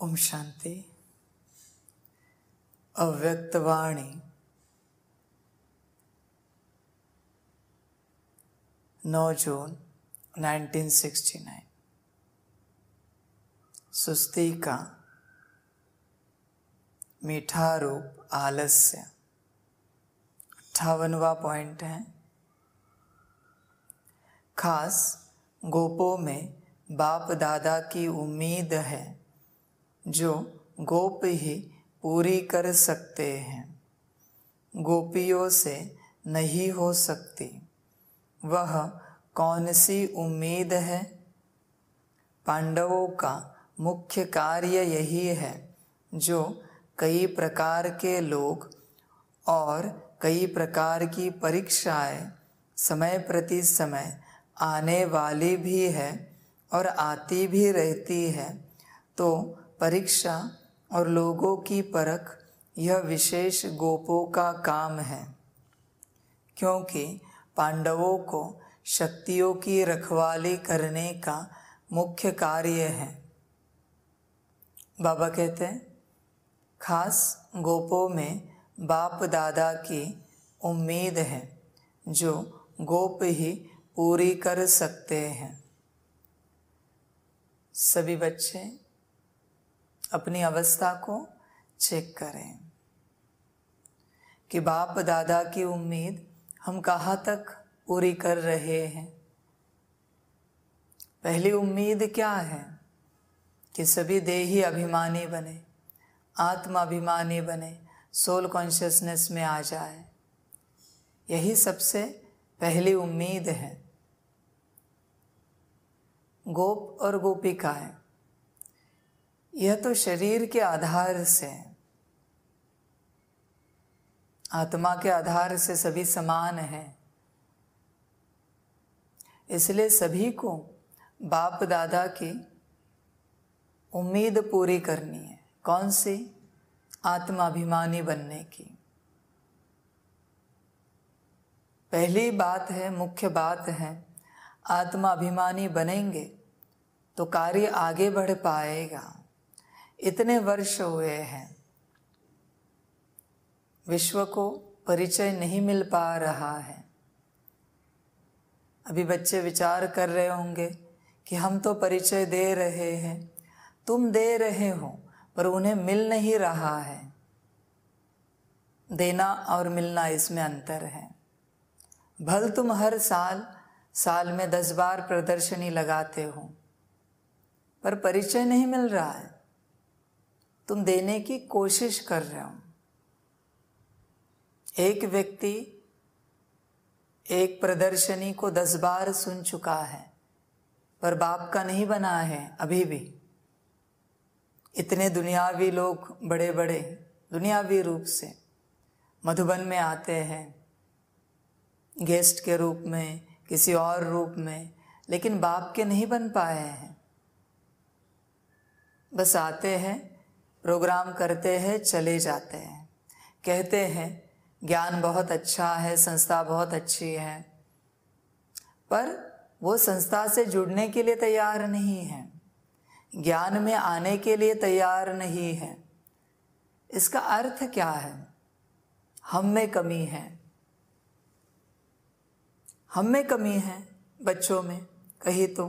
ओम शांति। अव्यक्तवाणी 9 जून 1969। सुस्ती का मीठा रूप आलस्य 58वां पॉइंट है। खास गोपों में बाप दादा की उम्मीद है जो गोप ही पूरी कर सकते हैं, गोपियों से नहीं हो सकती। वह कौन सी उम्मीद है? पांडवों का मुख्य कार्य यही है जो कई प्रकार के लोग और कई प्रकार की परीक्षाएं समय प्रति समय आने वाली भी है और आती भी रहती है। तो परीक्षा और लोगों की परख यह विशेष गोपों का काम है, क्योंकि पांडवों को शक्तियों की रखवाली करने का मुख्य कार्य है। बाबा कहते हैं, खास गोपों में बाप दादा की उम्मीद है जो गोप ही पूरी कर सकते हैं। सभी बच्चे अपनी अवस्था को चेक करें कि बाप दादा की उम्मीद हम कहाँ तक पूरी कर रहे हैं। पहली उम्मीद क्या है कि सभी देही अभिमानी बने, आत्माभिमानी बने, सोल कॉन्शियसनेस में आ जाए। यही सबसे पहली उम्मीद है। गोप और गोपिकाएं यह तो शरीर के आधार से, आत्मा के आधार से सभी समान हैं। इसलिए सभी को बाप दादा की उम्मीद पूरी करनी है। कौन सी? आत्माभिमानी बनने की। पहली बात है, मुख्य बात है, आत्माभिमानी बनेंगे तो कार्य आगे बढ़ पाएगा। इतने वर्ष हुए हैं, विश्व को परिचय नहीं मिल पा रहा है। अभी बच्चे विचार कर रहे होंगे कि हम तो परिचय दे रहे हैं, तुम दे रहे हो, पर उन्हें मिल नहीं रहा है। देना और मिलना, इसमें अंतर है। भल तुम हर साल में 10 बार प्रदर्शनी लगाते हो, पर परिचय नहीं मिल रहा है। तुम देने की कोशिश कर रहे हो। एक व्यक्ति एक प्रदर्शनी को 10 बार सुन चुका है, पर बाप का नहीं बना है अभी भी। इतने दुनियावी लोग, बड़े बड़े दुनियावी रूप से मधुबन में आते हैं, गेस्ट के रूप में, किसी और रूप में, लेकिन बाप के नहीं बन पाए हैं। बस आते हैं, प्रोग्राम करते हैं, चले जाते हैं, कहते हैं ज्ञान बहुत अच्छा है, संस्था बहुत अच्छी है, पर वो संस्था से जुड़ने के लिए तैयार नहीं है, ज्ञान में आने के लिए तैयार नहीं है। इसका अर्थ क्या है? हम में कमी है। हम में कमी है, बच्चों में कहीं तो।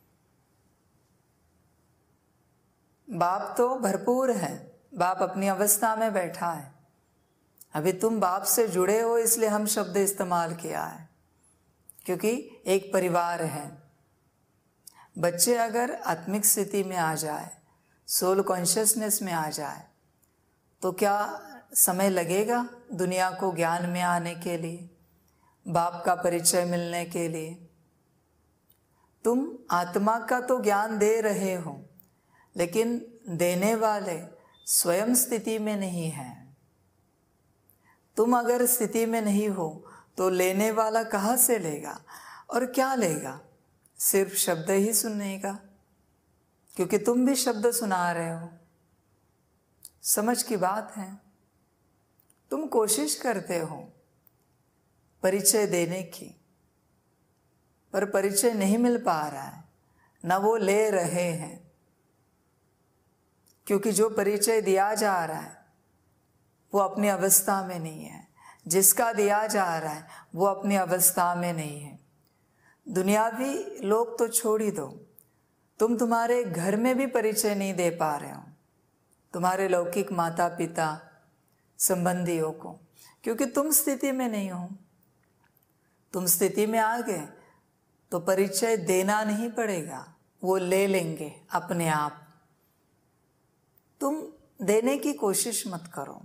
बाप तो भरपूर है, बाप अपनी अवस्था में बैठा है। अभी तुम बाप से जुड़े हो, इसलिए हम शब्द इस्तेमाल किया है, क्योंकि एक परिवार है। बच्चे अगर आत्मिक स्थिति में आ जाए, सोल कॉन्शियसनेस में आ जाए, तो क्या समय लगेगा दुनिया को ज्ञान में आने के लिए, बाप का परिचय मिलने के लिए? तुम आत्मा का तो ज्ञान दे रहे हो, लेकिन देने वाले स्वयं स्थिति में नहीं हैं। तुम अगर स्थिति में नहीं हो तो लेने वाला कहाँ से लेगा और क्या लेगा? सिर्फ शब्द ही सुनेगा, क्योंकि तुम भी शब्द सुना रहे हो। समझ की बात है। तुम कोशिश करते हो परिचय देने की, पर परिचय नहीं मिल पा रहा है, न वो ले रहे हैं। क्योंकि जो परिचय दिया जा रहा है वो अपनी अवस्था में नहीं है, जिसका दिया जा रहा है वो अपनी अवस्था में नहीं है। दुनियावी लोग तो छोड़ ही दो, तुम तुम्हारे घर में भी परिचय नहीं दे पा रहे हो तुम्हारे लौकिक माता पिता संबंधियों को, क्योंकि तुम स्थिति में नहीं हो। तुम स्थिति में आ गए तो परिचय देना नहीं पड़ेगा, वो ले लेंगे अपने आप। तुम देने की कोशिश मत करो।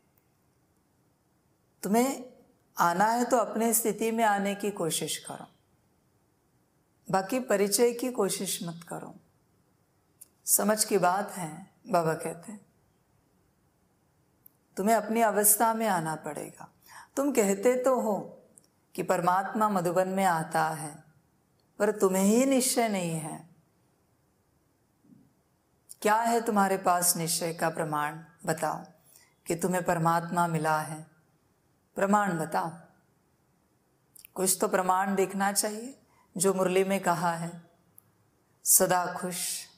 तुम्हें आना है तो अपने स्थिति में आने की कोशिश करो, बाकी परिचय की कोशिश मत करो। समझ की बात है, बाबा कहते हैं तुम्हें अपनी अवस्था में आना पड़ेगा। तुम कहते तो हो कि परमात्मा मधुबन में आता है, पर तुम्हें ही निश्चय नहीं है। क्या है तुम्हारे पास निश्चय का प्रमाण? बताओ कि तुम्हें परमात्मा मिला है। प्रमाण बताओ, कुछ तो प्रमाण देखना चाहिए। जो मुरली में कहा है, सदा खुश,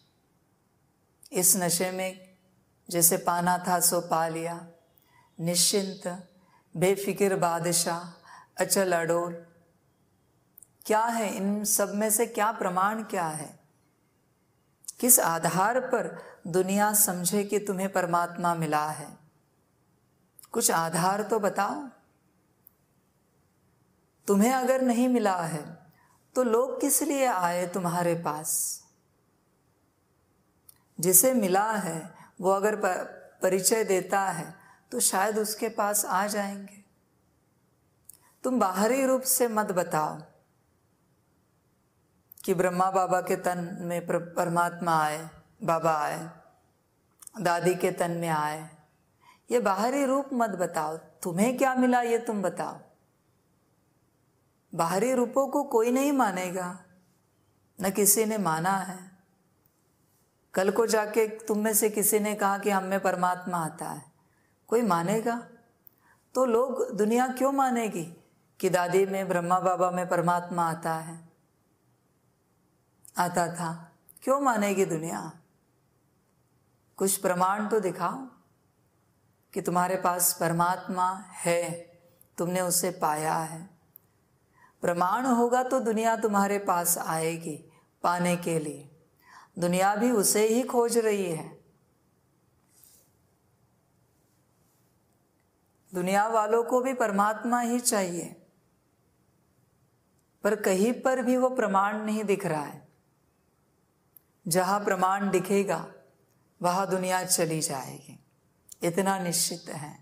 इस नशे में जैसे पाना था सो पा लिया, निश्चिंत बेफिक्र बादशाह अचल अडोल। क्या है इन सब में से? क्या प्रमाण क्या है? किस आधार पर दुनिया समझे कि तुम्हें परमात्मा मिला है? कुछ आधार तो बताओ। तुम्हें अगर नहीं मिला है तो लोग किस लिए आए तुम्हारे पास? जिसे मिला है वो अगर परिचय देता है तो शायद उसके पास आ जाएंगे। तुम बाहरी रूप से मत बताओ कि ब्रह्मा बाबा के तन में परमात्मा आए, बाबा आए, दादी के तन में आए। ये बाहरी रूप मत बताओ। तुम्हें क्या मिला ये तुम बताओ। बाहरी रूपों को कोई नहीं मानेगा, न किसी ने माना है। कल को जाके तुम में से किसी ने कहा कि हम में परमात्मा आता है, कोई मानेगा? तो लोग, दुनिया क्यों मानेगी कि दादी में, ब्रह्मा बाबा में परमात्मा आता है, आता था? क्यों मानेगी दुनिया? कुछ प्रमाण तो दिखाओ कि तुम्हारे पास परमात्मा है, तुमने उसे पाया है। प्रमाण होगा तो दुनिया तुम्हारे पास आएगी पाने के लिए। दुनिया भी उसे ही खोज रही है। दुनिया वालों को भी परमात्मा ही चाहिए, पर कहीं पर भी वो प्रमाण नहीं दिख रहा है। जहां प्रमाण दिखेगा वहां दुनिया चली जाएगी, इतना निश्चित है।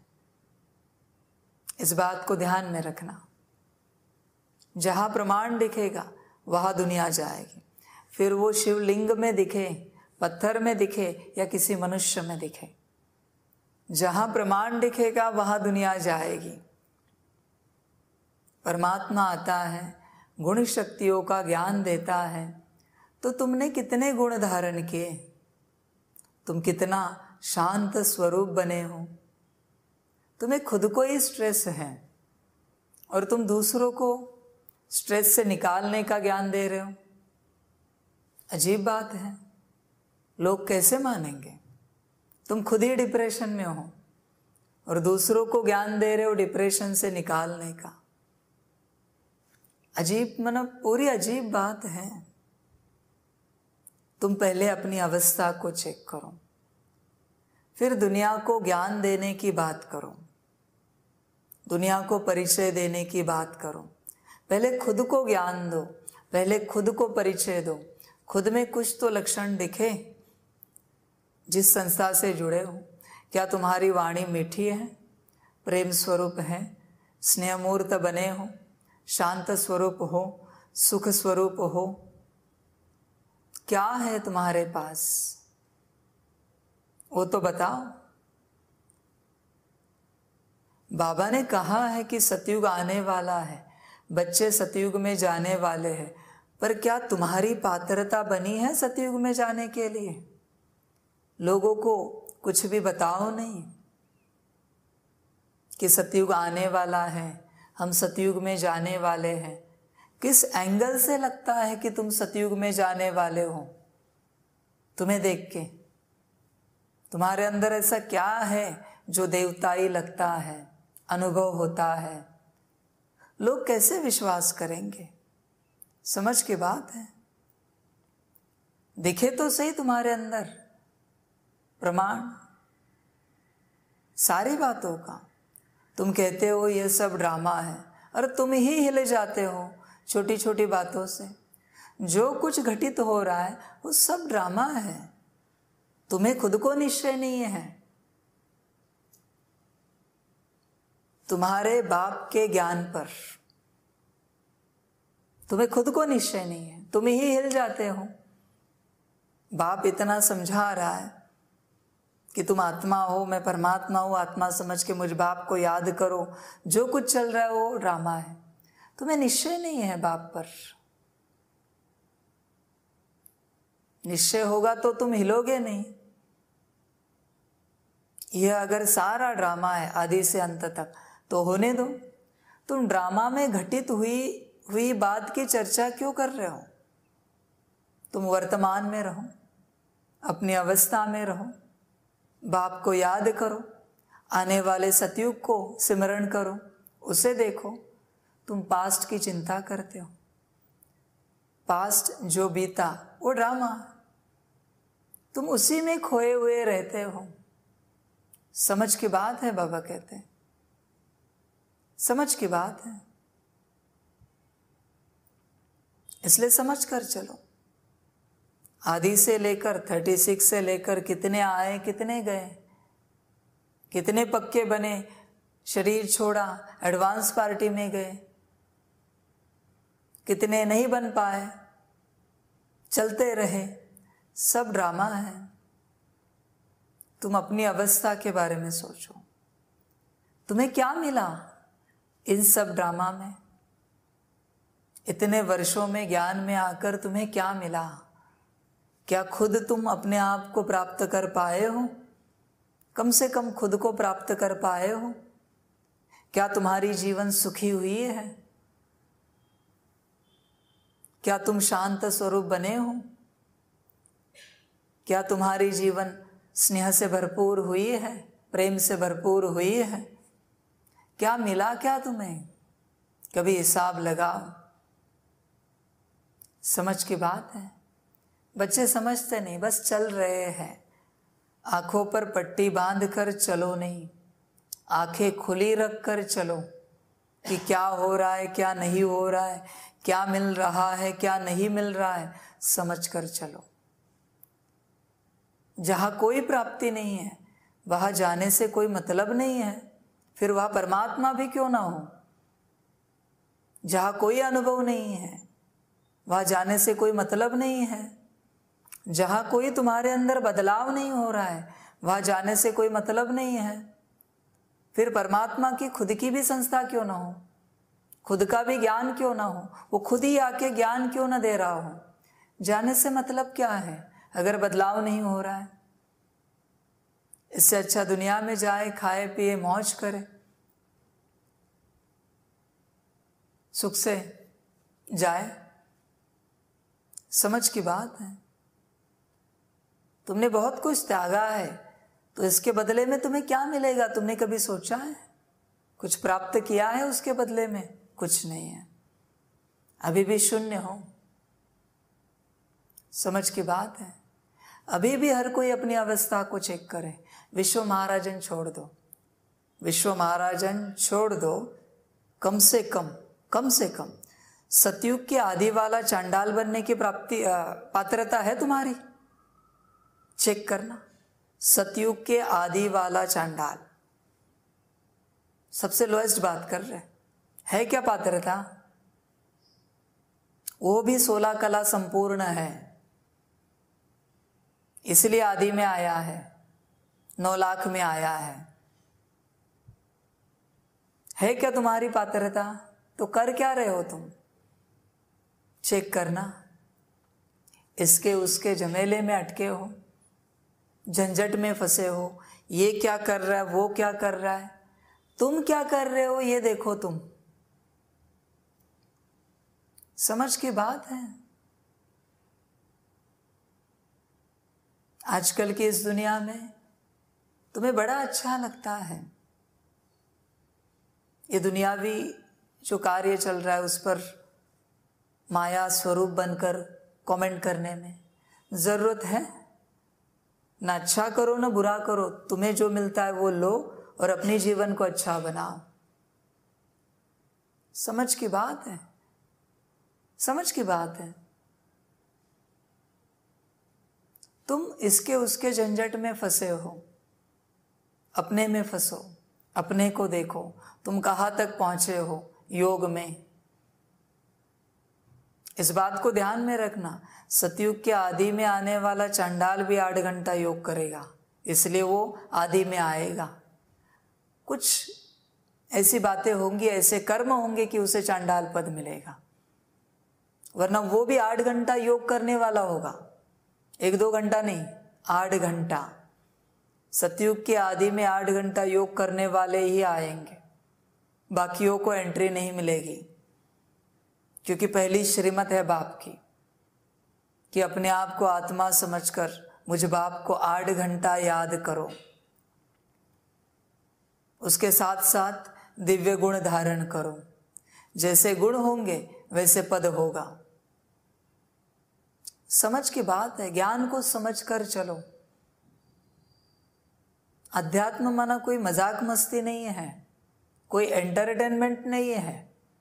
इस बात को ध्यान में रखना। जहां प्रमाण दिखेगा वहां दुनिया जाएगी। फिर वो शिवलिंग में दिखे, पत्थर में दिखे या किसी मनुष्य में दिखे, जहां प्रमाण दिखेगा वहां दुनिया जाएगी। परमात्मा आता है, गुण शक्तियों का ज्ञान देता है, तो तुमने कितने गुण धारण किए? तुम कितना शांत स्वरूप बने हो? तुम्हें खुद को ही स्ट्रेस है और तुम दूसरों को स्ट्रेस से निकालने का ज्ञान दे रहे हो। अजीब बात है। लोग कैसे मानेंगे? तुम खुद ही डिप्रेशन में हो और दूसरों को ज्ञान दे रहे हो डिप्रेशन से निकालने का। अजीब, मतलब पूरी अजीब बात है। तुम पहले अपनी अवस्था को चेक करो, फिर दुनिया को ज्ञान देने की बात करो, दुनिया को परिचय देने की बात करो। पहले खुद को ज्ञान दो, पहले खुद को परिचय दो। खुद में कुछ तो लक्षण दिखे। जिस संस्था से जुड़े हो, क्या तुम्हारी वाणी मीठी है, प्रेम स्वरूप है, स्नेहमूर्त बने हो, शांत स्वरूप हो, सुख स्वरूप हो? क्या है तुम्हारे पास? वो तो बताओ। बाबा ने कहा है कि सतयुग आने वाला है, बच्चे सतयुग में जाने वाले हैं, पर क्या तुम्हारी पात्रता बनी है सतयुग में जाने के लिए? लोगों को कुछ भी बताओ नहीं कि सतयुग आने वाला है, हम सतयुग में जाने वाले हैं। किस एंगल से लगता है कि तुम सतयुग में जाने वाले हो? तुम्हें देख के तुम्हारे अंदर ऐसा क्या है जो देवताई लगता है, अनुभव होता है? लोग कैसे विश्वास करेंगे? समझ की बात है। दिखे तो सही तुम्हारे अंदर प्रमाण सारी बातों का। तुम कहते हो ये सब ड्रामा है, और तुम ही हिले जाते हो छोटी छोटी बातों से। जो कुछ घटित हो रहा है वो सब ड्रामा है। तुम्हें खुद को निश्चय नहीं है। तुम्हारे बाप के ज्ञान पर तुम्हें खुद को निश्चय नहीं है, तुम ही हिल जाते हो। बाप इतना समझा रहा है कि तुम आत्मा हो, मैं परमात्मा हूं, आत्मा समझ के मुझ बाप को याद करो। जो कुछ चल रहा है वो ड्रामा है। तुम्हें निश्चय नहीं है बाप पर। निश्चय होगा तो तुम हिलोगे नहीं। यह अगर सारा ड्रामा है आदि से अंत तक, तो होने दो। तुम ड्रामा में घटित हुई बात की चर्चा क्यों कर रहे हो? तुम वर्तमान में रहो, अपनी अवस्था में रहो, बाप को याद करो, आने वाले सतयुग को सिमरण करो, उसे देखो। तुम पास्ट की चिंता करते हो। पास्ट जो बीता वो ड्रामा, तुम उसी में खोए हुए रहते हो। समझ की बात है, बाबा कहते हैं, समझ की बात है। इसलिए समझ कर चलो। आदि से लेकर 36 से लेकर कितने आए कितने गए, कितने पक्के बने, शरीर छोड़ा, एडवांस पार्टी में गए, कितने नहीं बन पाए, चलते रहे, सब ड्रामा है। तुम अपनी अवस्था के बारे में सोचो। तुम्हें क्या मिला इन सब ड्रामा में? इतने वर्षों में ज्ञान में आकर तुम्हें क्या मिला? क्या खुद तुम अपने आप को प्राप्त कर पाए हो? कम से कम खुद को प्राप्त कर पाए हो? क्या तुम्हारी जीवन सुखी हुई है? क्या तुम शांत स्वरूप बने हो? क्या तुम्हारी जीवन स्नेह से भरपूर हुई है, प्रेम से भरपूर हुई है? क्या मिला क्या तुम्हें? कभी हिसाब लगाओ। समझ की बात है। बच्चे समझते नहीं, बस चल रहे हैं। आंखों पर पट्टी बांध कर चलो नहीं, आंखें खुली रख कर चलो कि क्या हो रहा है, क्या नहीं हो रहा है, क्या मिल रहा है, क्या नहीं मिल रहा है, समझ कर चलो। जहां कोई प्राप्ति नहीं है वहां जाने से कोई मतलब नहीं है, फिर वह परमात्मा भी क्यों ना हो। जहां कोई अनुभव नहीं है वहां जाने से कोई मतलब नहीं है। जहां कोई तुम्हारे अंदर बदलाव नहीं हो रहा है वहां जाने से कोई मतलब नहीं है। फिर परमात्मा की खुद की भी संस्था क्यों ना हो, खुद का भी ज्ञान क्यों ना हो, वो खुद ही आके ज्ञान क्यों ना दे रहा हो। जाने से मतलब क्या है अगर बदलाव नहीं हो रहा है? इससे अच्छा दुनिया में जाए, खाए पिए, मौज करे, सुख से जाए। समझ की बात है। तुमने बहुत कुछ त्यागा है, तो इसके बदले में तुम्हें क्या मिलेगा? तुमने कभी सोचा है? कुछ प्राप्त किया है उसके बदले में? कुछ नहीं है। अभी भी शून्य हो। समझ की बात है। अभी भी हर कोई अपनी अवस्था को चेक करे। विश्व महाराजन छोड़ दो, विश्व महाराजन छोड़ दो। कम से कम सतयुग के आदि वाला चांडाल बनने की पात्रता है तुम्हारी? चेक करना। सतयुग के आदि वाला चांडाल, सबसे लोएस्ट बात कर रहे है क्या पात्रता? वो भी 16 कला संपूर्ण है, इसलिए आदि में आया है, 9 लाख में आया है क्या तुम्हारी पात्रता? तो कर क्या रहे हो तुम? चेक करना। इसके उसके झमेले में अटके हो, झंझट में फंसे हो। ये क्या कर रहा है, वो क्या कर रहा है, तुम क्या कर रहे हो, ये देखो तुम। समझ की बात है। आजकल की इस दुनिया में तुम्हें बड़ा अच्छा लगता है ये दुनियावी जो कार्य चल रहा है उस पर माया स्वरूप बनकर कमेंट करने में जरूरत है ना। अच्छा करो ना बुरा करो, तुम्हें जो मिलता है वो लो और अपने जीवन को अच्छा बनाओ। समझ की बात है, समझ की बात है। तुम इसके उसके झंझट में फंसे हो, अपने में फंसो, अपने को देखो तुम कहाँ तक पहुंचे हो योग में। इस बात को ध्यान में रखना, सतयुग के आदि में आने वाला चांडाल भी 8 घंटा योग करेगा, इसलिए वो आदि में आएगा। कुछ ऐसी बातें होंगी, ऐसे कर्म होंगे कि उसे चांडाल पद मिलेगा, वरना वो भी 8 घंटा योग करने वाला होगा। 1-2 घंटा नहीं, 8 घंटा। सतयुग के आदि में 8 घंटा योग करने वाले ही आएंगे, बाकियों को एंट्री नहीं मिलेगी। क्योंकि पहली श्रीमत है बाप की कि अपने आप को आत्मा समझकर मुझ बाप को 8 घंटा याद करो। उसके साथ साथ दिव्य गुण धारण करो, जैसे गुण होंगे वैसे पद होगा। समझ की बात है, ज्ञान को समझ कर चलो। अध्यात्म माना कोई मजाक मस्ती नहीं है, कोई एंटरटेनमेंट नहीं है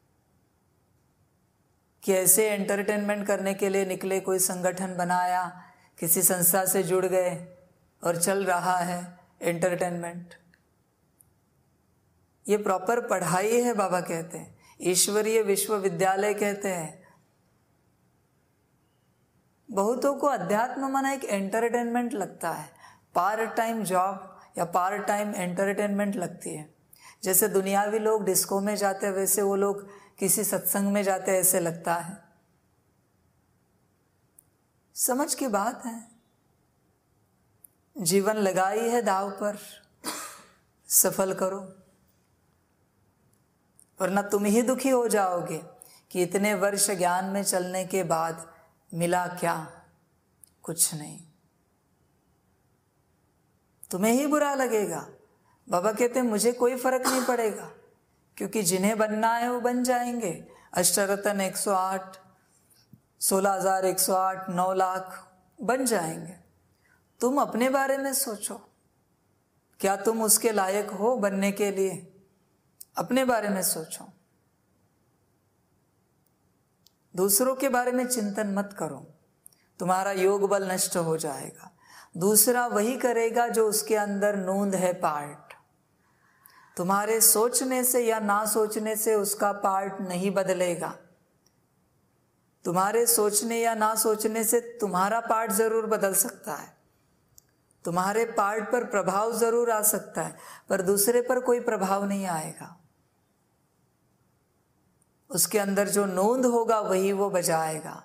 कि ऐसे एंटरटेनमेंट करने के लिए निकले, कोई संगठन बनाया, किसी संस्था से जुड़ गए और चल रहा है एंटरटेनमेंट। ये प्रॉपर पढ़ाई है, बाबा कहते हैं, ईश्वरीय विश्वविद्यालय कहते हैं। बहुतों को अध्यात्म माना एक एंटरटेनमेंट लगता है, पार्ट टाइम जॉब या पार्ट टाइम एंटरटेनमेंट लगती है। जैसे दुनियावी लोग डिस्को में जाते हैं वैसे वो लोग किसी सत्संग में जाते हैं, ऐसे लगता है। समझ की बात है, जीवन लगाई है दाव पर, सफल करो, वरना तुम ही दुखी हो जाओगे कि इतने वर्ष ज्ञान में चलने के बाद मिला क्या, कुछ नहीं। तुम्हें ही बुरा लगेगा। बाबा कहते हैं मुझे कोई फर्क नहीं पड़ेगा, क्योंकि जिन्हें बनना है वो बन जाएंगे। अष्टरत्न 108, 16,108, 9 लाख बन जाएंगे। तुम अपने बारे में सोचो, क्या तुम उसके लायक हो बनने के लिए? अपने बारे में सोचो, दूसरों के बारे में चिंतन मत करो, तुम्हारा योग बल नष्ट हो जाएगा। दूसरा वही करेगा जो उसके अंदर नूंद है, पार्ट। तुम्हारे सोचने से या ना सोचने से उसका पार्ट नहीं बदलेगा। तुम्हारे सोचने या ना सोचने से तुम्हारा पार्ट जरूर बदल सकता है, तुम्हारे पार्ट पर प्रभाव जरूर आ सकता है, पर दूसरे पर कोई प्रभाव नहीं आएगा। उसके अंदर जो नूंद होगा वही वो बजाएगा।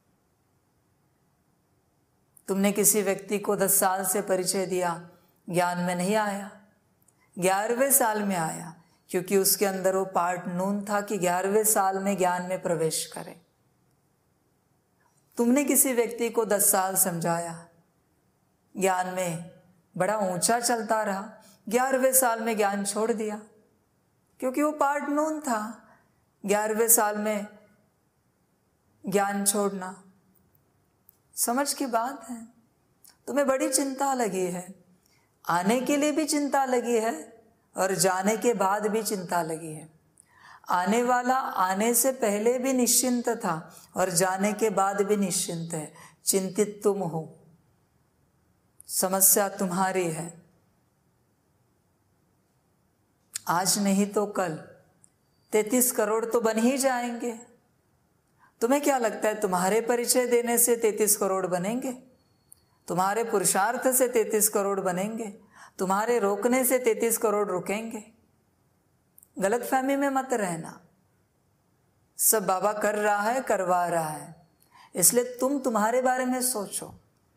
तुमने किसी व्यक्ति को 10 साल से परिचय दिया, ज्ञान में नहीं आया, 11वें साल में आया, क्योंकि उसके अंदर वो पार्ट नून था कि 11वें साल में ज्ञान में प्रवेश करे। तुमने किसी व्यक्ति को 10 साल समझाया, ज्ञान में बड़ा ऊंचा चलता रहा, 11वें साल में ज्ञान छोड़ दिया, क्योंकि वो पार्ट नून था। 11वें साल में ज्ञान छोड़ना, समझ की बात है। तुम्हें बड़ी चिंता लगी है, आने के लिए भी चिंता लगी है और जाने के बाद भी चिंता लगी है। आने वाला आने से पहले भी निश्चिंत था और जाने के बाद भी निश्चिंत है। चिंतित तुम हो, समस्या तुम्हारी है। आज नहीं तो कल 33 करोड़ तो बन ही जाएंगे। तुम्हें क्या लगता है तुम्हारे परिचय देने से 33 करोड़ बनेंगे? तुम्हारे पुरुषार्थ से 33 करोड़ बनेंगे? तुम्हारे रोकने से 33 करोड़ रुकेंगे? गलतफहमी में मत रहना। सब बाबा कर रहा है, करवा रहा है, इसलिए तुम तुम्हारे बारे में सोचो।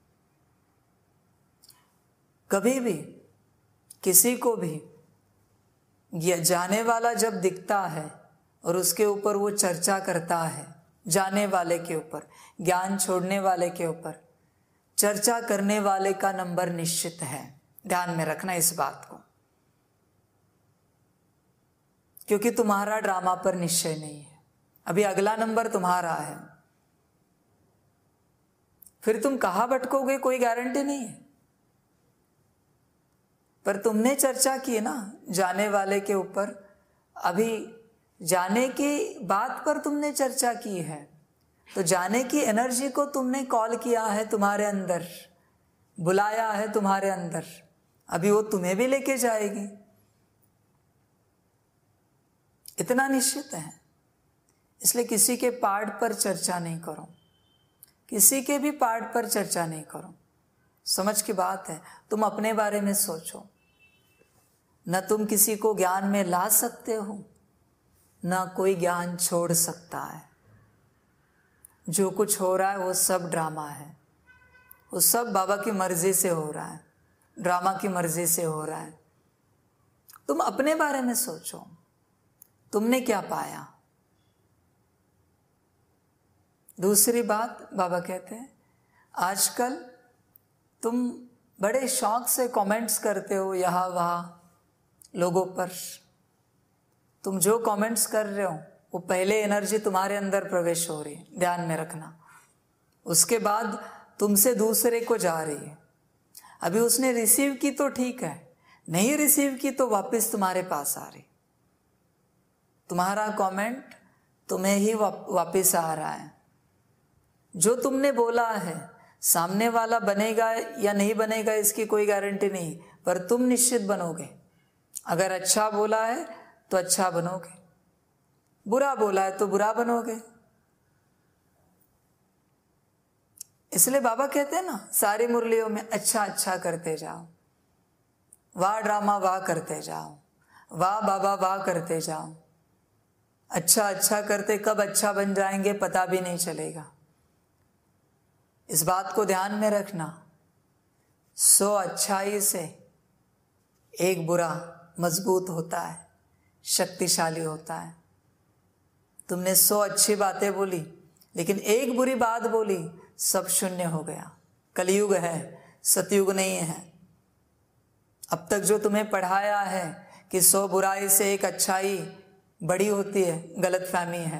कभी भी किसी को भी जाने वाला जब दिखता है और उसके ऊपर वो चर्चा करता है, जाने वाले के ऊपर, ज्ञान छोड़ने वाले के ऊपर चर्चा करने वाले का नंबर निश्चित है, ध्यान में रखना इस बात को, क्योंकि तुम्हारा ड्रामा पर निश्चय नहीं है। अभी अगला नंबर तुम्हारा है, फिर तुम कहाँ भटकोगे कोई गारंटी नहीं है। पर तुमने चर्चा की ना जाने वाले के ऊपर, अभी जाने की बात पर तुमने चर्चा की है, तो जाने की एनर्जी को तुमने कॉल किया है तुम्हारे अंदर, बुलाया है तुम्हारे अंदर, अभी वो तुम्हें भी लेके जाएगी, इतना निश्चित है। इसलिए किसी के पार्ट पर चर्चा नहीं करो, किसी के भी पार्ट पर चर्चा नहीं करो। समझ की बात है, तुम अपने बारे में सोचो। न तुम किसी को ज्ञान में ला सकते हो, न कोई ज्ञान छोड़ सकता है। जो कुछ हो रहा है वो सब ड्रामा है, वो सब बाबा की मर्जी से हो रहा है, ड्रामा की मर्जी से हो रहा है। तुम अपने बारे में सोचो, तुमने क्या पाया। दूसरी बात बाबा कहते हैं, आजकल तुम बड़े शौक से कमेंट्स करते हो यहाँ वहाँ लोगों पर। तुम जो कमेंट्स कर रहे हो वो पहले एनर्जी तुम्हारे अंदर प्रवेश हो रही है, ध्यान में रखना। उसके बाद तुमसे दूसरे को जा रही है। अभी उसने रिसीव की तो ठीक है, नहीं रिसीव की तो वापस तुम्हारे पास आ रही। तुम्हारा कमेंट तुम्हें ही वापस आ रहा है। जो तुमने बोला है सामने वाला बनेगा या नहीं बनेगा इसकी कोई गारंटी नहीं, पर तुम निश्चित बनोगे। अगर अच्छा बोला है तो अच्छा बनोगे, बुरा बोला है तो बुरा बनोगे। इसलिए बाबा कहते हैं ना सारी मुरलियों में अच्छा अच्छा करते जाओ, वाह ड्रामा वाह करते जाओ, वाह बाबा वाह करते जाओ। अच्छा अच्छा करते कब अच्छा बन जाएंगे पता भी नहीं चलेगा। इस बात को ध्यान में रखना। 100 अच्छाई से एक बुरा मजबूत होता है, शक्तिशाली होता है। तुमने 100 अच्छी बातें बोली लेकिन एक बुरी बात बोली, सब शून्य हो गया। कलयुग है, सतयुग नहीं है। अब तक जो तुम्हें पढ़ाया है कि 100 बुराई से एक अच्छाई बड़ी होती है, गलत फहमी है।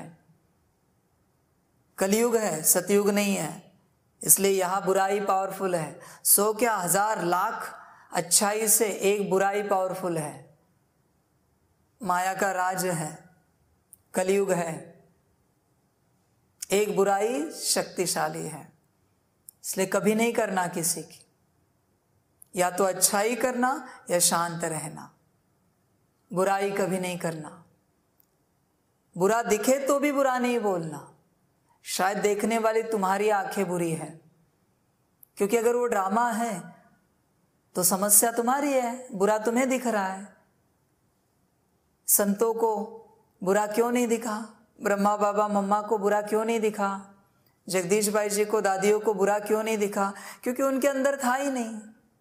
कलयुग है, सतयुग नहीं है। इसलिए यहाँ बुराई पावरफुल है। 100 क्या 1000 लाख अच्छाई से एक बुराई पावरफुल है। माया का राज है, कलयुग है। एक बुराई शक्तिशाली है। इसलिए कभी नहीं करना किसी की, या तो अच्छाई करना या शांत रहना, बुराई कभी नहीं करना। बुरा दिखे तो भी बुरा नहीं बोलना। शायद देखने वाली तुम्हारी आंखें बुरी है, क्योंकि अगर वो ड्रामा है तो समस्या तुम्हारी है, बुरा तुम्हें दिख रहा है। संतों को बुरा क्यों नहीं दिखा? ब्रह्मा बाबा मम्मा को बुरा क्यों नहीं दिखा? जगदीश भाई जी को, दादियों को बुरा क्यों नहीं दिखा? क्योंकि उनके अंदर था ही नहीं।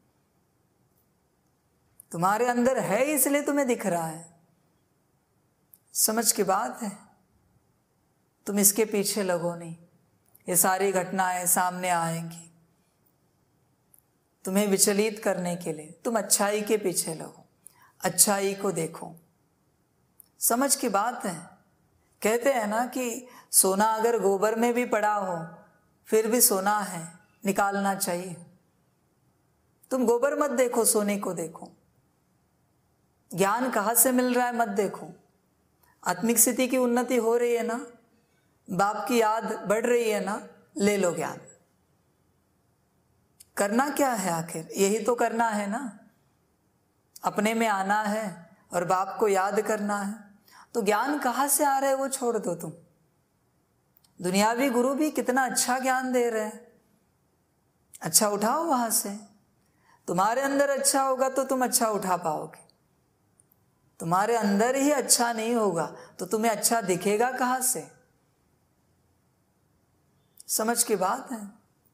तुम्हारे अंदर है इसलिए तुम्हें दिख रहा है। समझ की बात है। तुम इसके पीछे लगो नहीं। ये सारी घटनाएं सामने आएंगी तुम्हें विचलित करने के लिए। तुम अच्छाई के पीछे लगो, अच्छाई को देखो। समझ की बात है। कहते हैं ना कि सोना अगर गोबर में भी पड़ा हो फिर भी सोना है, निकालना चाहिए। तुम गोबर मत देखो, सोने को देखो। ज्ञान कहाँ से मिल रहा है मत देखो। आत्मिक स्थिति की उन्नति हो रही है ना, बाप की याद बढ़ रही है ना, ले लो ज्ञान। करना क्या है आखिर? यही तो करना है ना। अपने में आना है और बाप को याद करना है। तो ज्ञान कहाँ से आ रहा है वो छोड़ दो तुम। दुनियावी गुरु भी कितना अच्छा ज्ञान दे रहे हैं, अच्छा उठाओ वहां से। तुम्हारे अंदर अच्छा होगा तो तुम अच्छा उठा पाओगे। तुम्हारे अंदर ही अच्छा नहीं होगा तो तुम्हें अच्छा दिखेगा कहाँ से? समझ की बात है।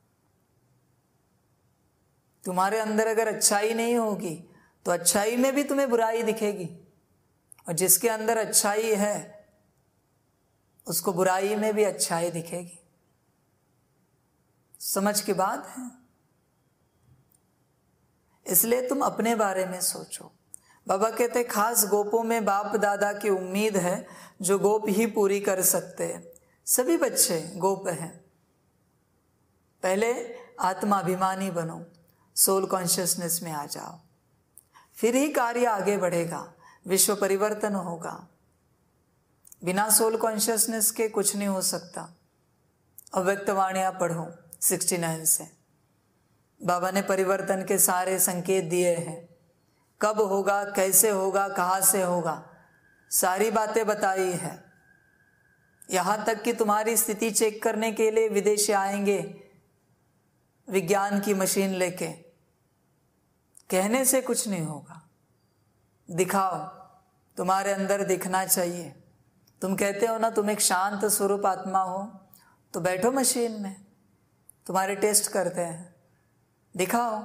तुम्हारे अंदर अगर अच्छाई नहीं होगी तो अच्छाई में भी तुम्हें बुराई दिखेगी, और जिसके अंदर अच्छाई है उसको बुराई में भी अच्छाई दिखेगी। समझ की बात है। इसलिए तुम अपने बारे में सोचो। बाबा कहते खास गोपों में बाप दादा की उम्मीद है जो गोप ही पूरी कर सकते हैं। सभी बच्चे गोप हैं। पहले आत्माभिमानी बनो, सोल कॉन्शियसनेस में आ जाओ, फिर ही कार्य आगे बढ़ेगा, विश्व परिवर्तन होगा। बिना सोल कॉन्शियसनेस के कुछ नहीं हो सकता। अव्यक्त वाणियां पढ़ो 69 से। बाबा ने परिवर्तन के सारे संकेत दिए हैं, कब होगा, कैसे होगा, कहाँ से होगा, सारी बातें बताई है। यहाँ तक कि तुम्हारी स्थिति चेक करने के लिए विदेशी आएंगे विज्ञान की मशीन लेके। कहने से कुछ नहीं होगा, दिखाओ, तुम्हारे अंदर दिखना चाहिए। तुम कहते हो ना तुम एक शांत स्वरूप आत्मा हो, तो बैठो मशीन में, तुम्हारे टेस्ट करते हैं, दिखाओ।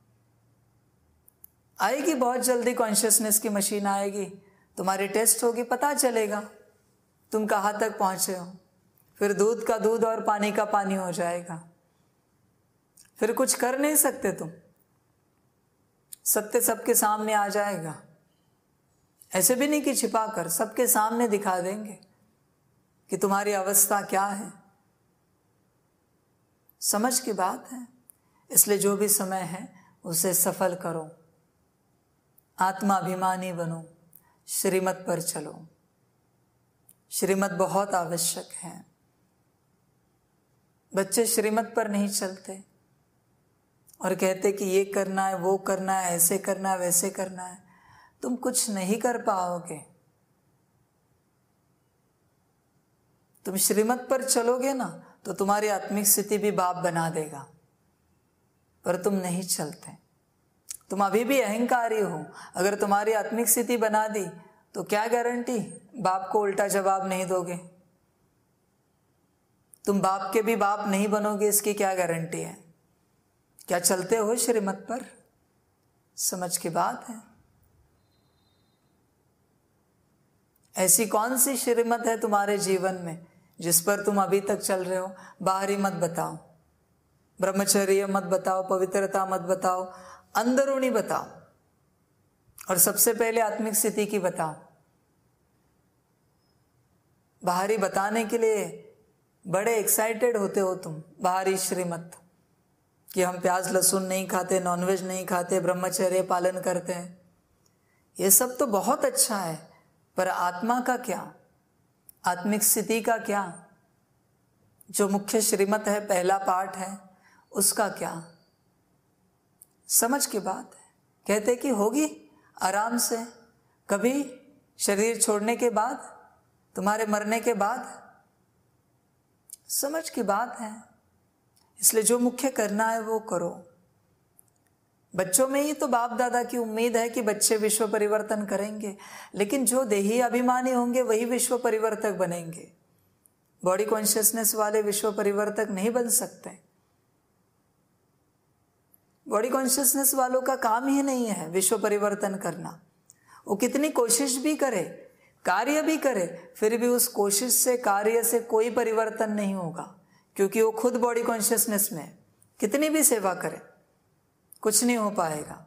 आएगी बहुत जल्दी, कॉन्शियसनेस की मशीन आएगी, तुम्हारी टेस्ट होगी, पता चलेगा तुम कहाँ तक पहुँचे हो। फिर दूध का दूध और पानी का पानी हो जाएगा। फिर कुछ कर नहीं सकते तुम, सत्य सबके सामने आ जाएगा। ऐसे भी नहीं कि छिपा कर, सबके सामने दिखा देंगे कि तुम्हारी अवस्था क्या है। समझ की बात है। इसलिए जो भी समय है उसे सफल करो, आत्माभिमानी बनो, श्रीमत पर चलो। श्रीमत बहुत आवश्यक है। बच्चे श्रीमत पर नहीं चलते और कहते कि ये करना है, वो करना है, ऐसे करना है, वैसे करना है। तुम कुछ नहीं कर पाओगे। तुम श्रीमत पर चलोगे ना तो तुम्हारी आत्मिक स्थिति भी बाप बना देगा, पर तुम नहीं चलते। तुम अभी भी अहंकारी हो। अगर तुम्हारी आत्मिक स्थिति बना दी तो क्या गारंटी बाप को उल्टा जवाब नहीं दोगे? तुम बाप के भी बाप नहीं बनोगे, इसकी क्या गारंटी है? क्या चलते हो श्रीमत पर? समझ की बात है। ऐसी कौन सी श्रीमत है तुम्हारे जीवन में जिस पर तुम अभी तक चल रहे हो? बाहरी मत बताओ, ब्रह्मचर्य मत बताओ, पवित्रता मत बताओ, अंदरूनी बताओ, और सबसे पहले आत्मिक स्थिति की बताओ। बाहरी बताने के लिए बड़े एक्साइटेड होते हो तुम, बाहरी श्रीमत कि हम प्याज लहसुन नहीं खाते, नॉनवेज नहीं खाते, ब्रह्मचर्य पालन करते हैं। ये सब तो बहुत अच्छा है, पर आत्मा का क्या? आत्मिक स्थिति का क्या? जो मुख्य श्रीमत है, पहला पाठ है, उसका क्या? समझ की बात है। कहते कि होगी आराम से, कभी शरीर छोड़ने के बाद, तुम्हारे मरने के बाद। समझ की बात है। इसलिए जो मुख्य करना है वो करो। बच्चों में ही तो बाप दादा की उम्मीद है कि बच्चे विश्व परिवर्तन करेंगे, लेकिन जो देही अभिमानी होंगे वही विश्व परिवर्तक बनेंगे। बॉडी कॉन्शियसनेस वाले विश्व परिवर्तक नहीं बन सकते। बॉडी कॉन्शियसनेस वालों का काम ही नहीं है विश्व परिवर्तन करना। वो कितनी कोशिश भी करे, कार्य भी करे, फिर भी उस कोशिश से, कार्य से कोई परिवर्तन नहीं होगा, क्योंकि वो खुद बॉडी कॉन्शियसनेस में कितनी भी सेवा करे कुछ नहीं हो पाएगा।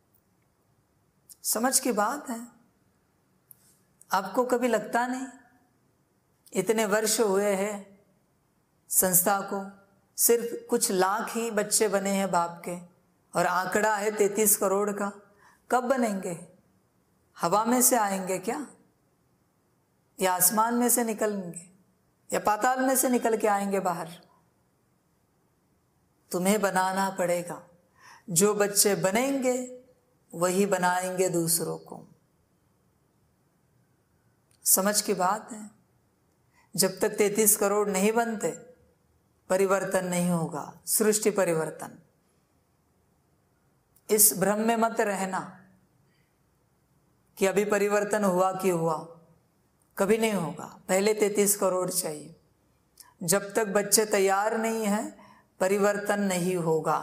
समझ की बात है। आपको कभी लगता नहीं इतने वर्ष हुए हैं संस्था को, सिर्फ कुछ लाख ही बच्चे बने हैं बाप के, और आंकड़ा है 33 करोड़ का। कब बनेंगे? हवा में से आएंगे क्या, या आसमान में से निकलेंगे, या पाताल में से निकल के आएंगे बाहर? तुम्हें बनाना पड़ेगा। जो बच्चे बनेंगे वही बनाएंगे दूसरों को। समझ की बात है। जब तक 33 करोड़ नहीं बनते परिवर्तन नहीं होगा, सृष्टि परिवर्तन। इस भ्रम में मत रहना कि अभी परिवर्तन हुआ कि हुआ, कभी नहीं होगा। पहले 33 करोड़ चाहिए। जब तक बच्चे तैयार नहीं हैं परिवर्तन नहीं होगा।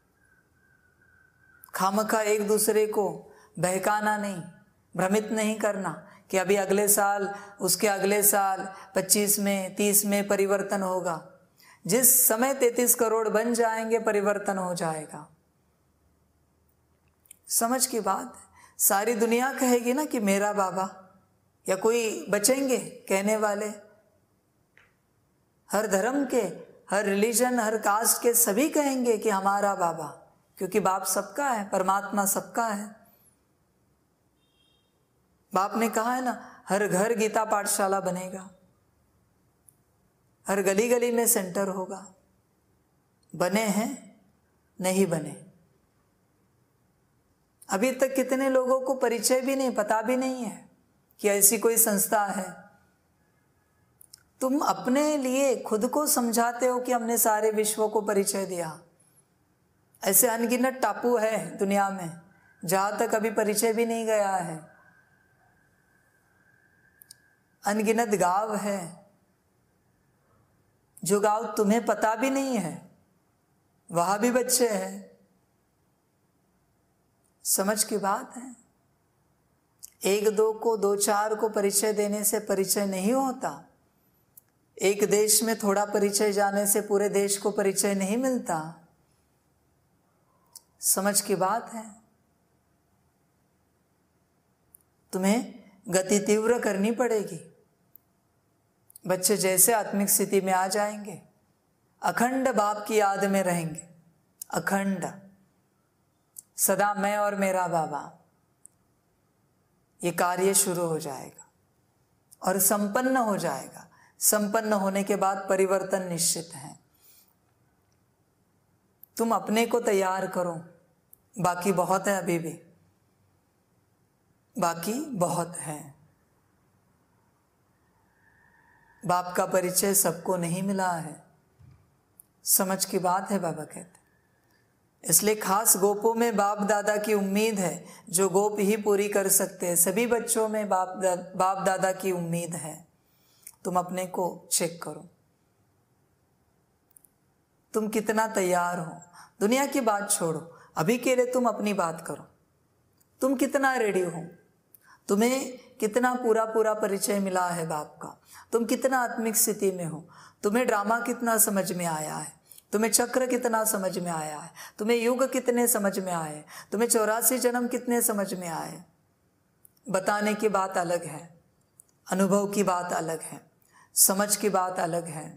खामखा एक दूसरे को बहकाना नहीं, भ्रमित नहीं करना कि अभी अगले साल, उसके अगले साल 25 में, 30 में परिवर्तन होगा। जिस समय 33 करोड़ बन जाएंगे परिवर्तन हो जाएगा। समझ की बात है। सारी दुनिया कहेगी ना कि मेरा बाबा, या कोई बचेंगे कहने वाले? हर धर्म के, हर रिलीजन, हर कास्ट के सभी कहेंगे कि हमारा बाबा, क्योंकि बाप सबका है, परमात्मा सबका है। बाप ने कहा है ना, हर घर गीता पाठशाला बनेगा, हर गली गली में सेंटर होगा। बने हैं, नहीं बने। अभी तक कितने लोगों को परिचय भी नहीं, पता भी नहीं है कि ऐसी कोई संस्था है। तुम अपने लिए खुद को समझाते हो कि हमने सारे विश्व को परिचय दिया। ऐसे अनगिनत टापू है दुनिया में जहां तक अभी परिचय भी नहीं गया है। अनगिनत गांव है, जो गांव तुम्हें पता भी नहीं है, वहां भी बच्चे हैं। समझ की बात है। एक दो को, दो चार को परिचय देने से परिचय नहीं होता। एक देश में थोड़ा परिचय जाने से पूरे देश को परिचय नहीं मिलता। समझ की बात है। तुम्हें गति तीव्र करनी पड़ेगी। बच्चे जैसे आत्मिक स्थिति में आ जाएंगे, अखंड बाप की याद में रहेंगे। अखंड, सदा मैं और मेरा बाबा, ये कार्य शुरू हो जाएगा और संपन्न हो जाएगा। संपन्न होने के बाद परिवर्तन निश्चित है। तुम अपने को तैयार करो, बाकी बहुत है, अभी भी बाकी बहुत है। बाप का परिचय सबको नहीं मिला है। समझ की बात है, बाबा कहते। इसलिए खास गोपों में बाप दादा की उम्मीद है, जो गोप ही पूरी कर सकते हैं। सभी बच्चों में बाप दादा की उम्मीद है। तुम अपने को चेक करो, तुम कितना तैयार हो। दुनिया की बात छोड़ो, अभी के लिए तुम अपनी बात करो। तुम कितना रेडी हो? तुम्हें कितना पूरा पूरा परिचय मिला है बाप का? तुम कितना आत्मिक स्थिति में हो? तुम्हें ड्रामा कितना समझ में आया है? तुम्हें चक्र कितना समझ में आया है? तुम्हें युग कितने समझ में आए? तुम्हें 84 जन्म कितने समझ में आए? बताने की बात अलग है, अनुभव की बात अलग है, समझ की बात अलग है।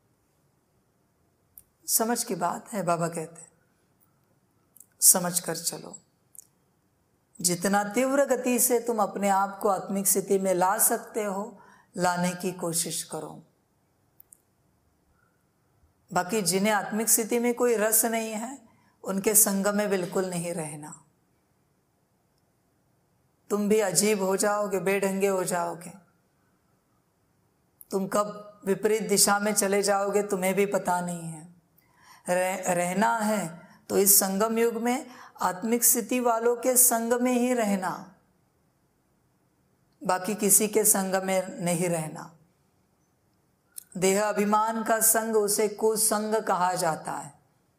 समझ की बात है, बाबा कहते समझ कर चलो। जितना तीव्र गति से तुम अपने आप को आत्मिक स्थिति में ला सकते हो, लाने की कोशिश करो। बाकी जिन्हें आत्मिक स्थिति में कोई रस नहीं है, उनके संग में बिल्कुल नहीं रहना। तुम भी अजीब हो जाओगे, बेढंगे हो जाओगे। तुम कब विपरीत दिशा में चले जाओगे तुम्हें भी पता नहीं है। रहना है तो इस संगम युग में आत्मिक स्थिति वालों के संग में ही रहना, बाकी किसी के संग में नहीं रहना। देह अभिमान का संग, उसे कुसंग कहा जाता है,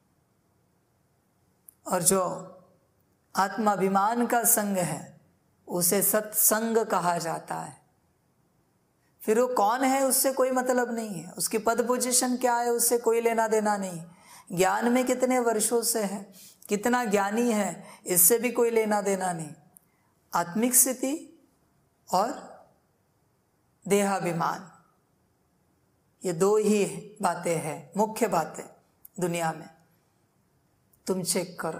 और जो आत्माभिमान का संग है उसे सत्संग कहा जाता है। फिर वो कौन है उससे कोई मतलब नहीं है, उसकी पद पोजीशन क्या है उससे कोई लेना देना नहीं। ज्ञान में कितने वर्षों से है, कितना ज्ञानी है, इससे भी कोई लेना देना नहीं। आत्मिक स्थिति और देहाभिमान, ये दो ही बातें हैं, मुख्य बातें दुनिया में। तुम चेक करो।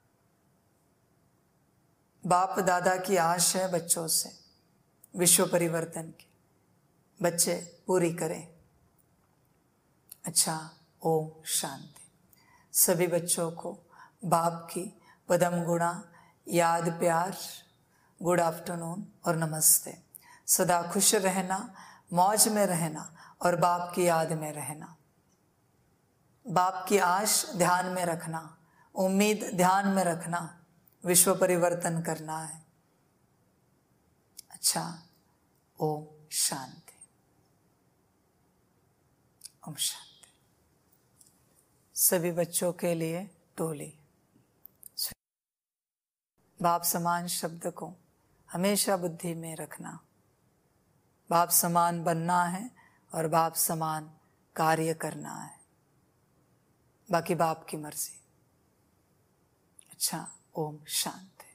बाप दादा की आश है बच्चों से विश्व परिवर्तन की, बच्चे पूरी करें। अच्छा, ओम शांति। सभी बच्चों को बाप की पदम गुणा, याद, प्यार, गुड आफ्टरनून और नमस्ते। सदा खुश रहना, मौज में रहना और बाप की याद में रहना। बाप की आश ध्यान में रखना, उम्मीद ध्यान में रखना। विश्व परिवर्तन करना है। अच्छा, ओम शांति। ओम शांति। सभी बच्चों के लिए टोली। बाप समान शब्द को हमेशा बुद्धि में रखना। बाप समान बनना है और बाप समान कार्य करना है, बाकी बाप की मर्जी। अच्छा, ओम शांति।